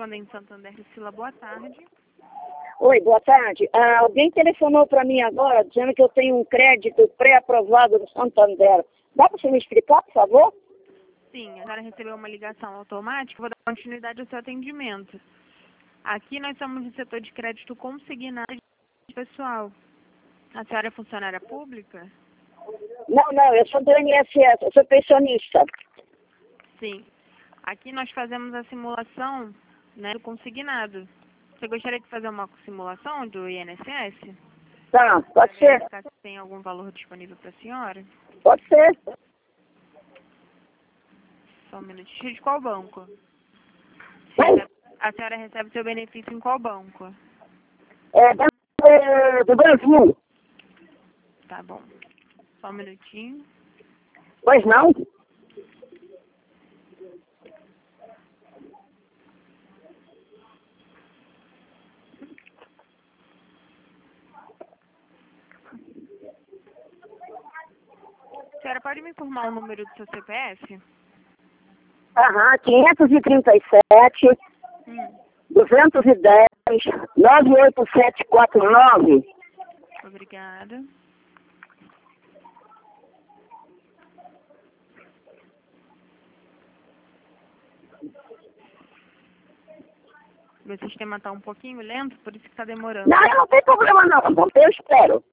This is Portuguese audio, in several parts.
Correspondente Santander, Priscila, boa tarde. Oi, boa tarde. Alguém telefonou para mim agora dizendo que eu tenho um crédito pré-aprovado do Santander. Dá para você me explicar, por favor? Sim, a senhora recebeu uma ligação automática, vou dar continuidade ao seu atendimento. Aqui nós somos do setor de crédito consignado pessoal. A senhora é funcionária pública? Não, eu sou do INSS, eu sou pensionista. Sim. Aqui nós fazemos a simulação, né, do consignado. Você gostaria de fazer uma simulação do INSS? Tá, Para pode ser, verificar se tem algum valor disponível para a senhora? pode ser. Só um minutinho. De qual banco? Oi? A senhora recebe seu benefício em qual banco? Do Brasil. Tá bom. Só um minutinho. Pois não? A senhora pode me informar o número do seu CPF? 537, 210, 98749. Obrigada. Meu sistema está um pouquinho lento, por isso que está demorando. Não tem problema não, eu espero.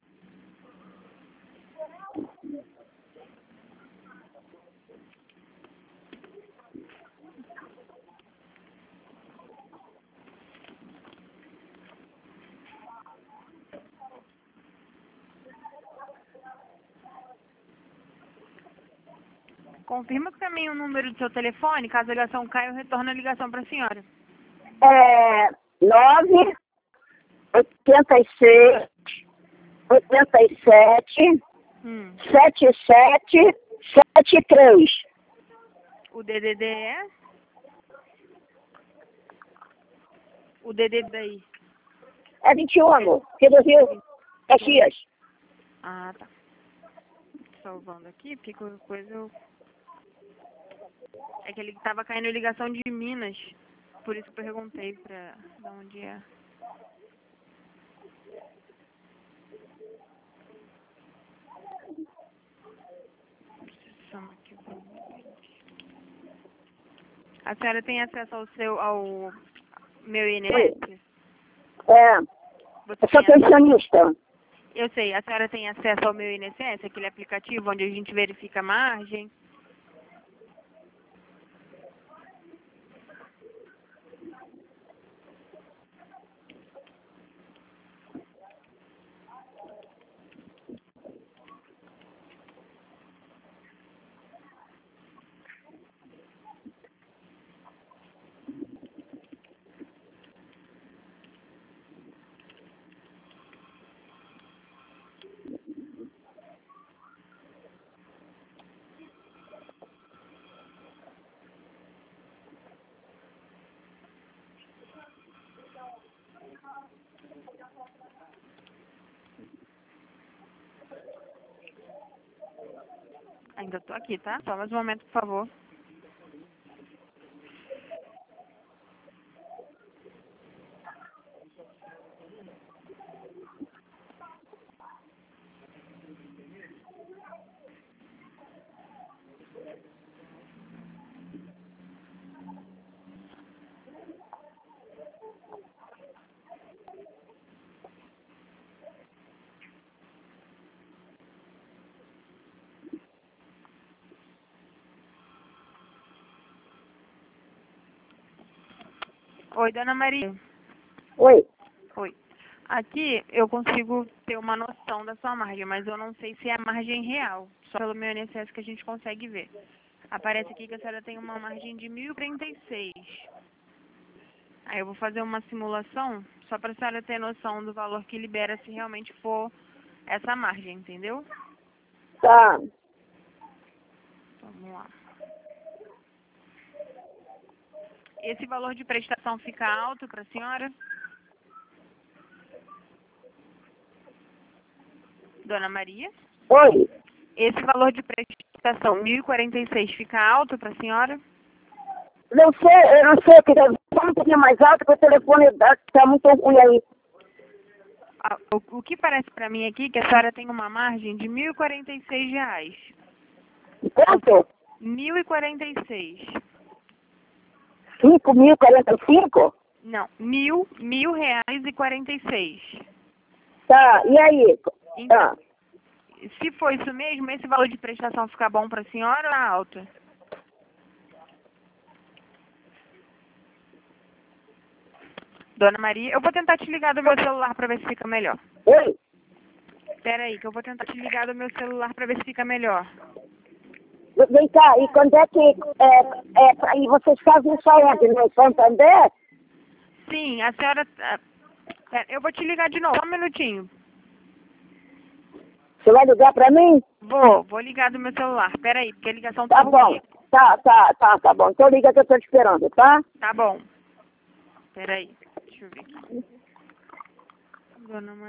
Confirma também o número do seu telefone. Caso a ligação caia, eu retorno a ligação para a senhora. 9, 86, 87, 77, 73. O DDD é? O DDD daí. É 21, amor. Aqui do Rio. Caxias. Ah, tá. Salvando aqui, porque qualquer coisa eu... É que ele estava caindo ligação de Minas. Por isso que eu perguntei pra de onde é. Chama aqui. A senhora tem acesso ao meu INSS? Eu sou pensionista. Eu sei, a senhora tem acesso ao meu INSS, aquele aplicativo onde a gente verifica a margem? Ainda estou aqui, tá? Só mais um momento, por favor. Oi, dona Maria. Oi. Oi. Aqui eu consigo ter uma noção da sua margem, mas eu não sei se é a margem real. Só pelo meu INSS que a gente consegue ver. Aparece aqui que a senhora tem uma margem de 1.036. Aí eu vou fazer uma simulação só para a senhora ter noção do valor que libera se realmente for essa margem, entendeu? Tá. Vamos lá. Esse valor de prestação fica alto para a senhora? Dona Maria? Oi. Esse valor de prestação, 1.046, fica alto para a senhora? eu não sei, queria só um pouquinho mais alto, porque o telefone está muito ruim aí. O que parece para mim aqui é que a senhora tem uma margem de R$ 1.046. Quanto? 1.046. 5.045? Não, R$ 1.046. Tá, e aí? Então, se for isso mesmo, esse valor de prestação fica bom para a senhora ou é alto? Dona Maria, eu vou tentar te ligar do meu celular para ver se fica melhor. Oi? Espera aí, que eu vou tentar te ligar do meu celular para ver se fica melhor. Vem cá, e quando é que... e vocês fazem isso aonde? No Santander? Sim, a senhora... eu vou te ligar de novo, só um minutinho. Você vai ligar pra mim? Vou ligar do meu celular. Espera aí, porque a ligação tá Tá ruim. bom. Tá bom. Então liga que eu tô te esperando, tá? Tá bom. Espera aí, deixa eu ver aqui. Dona Maria.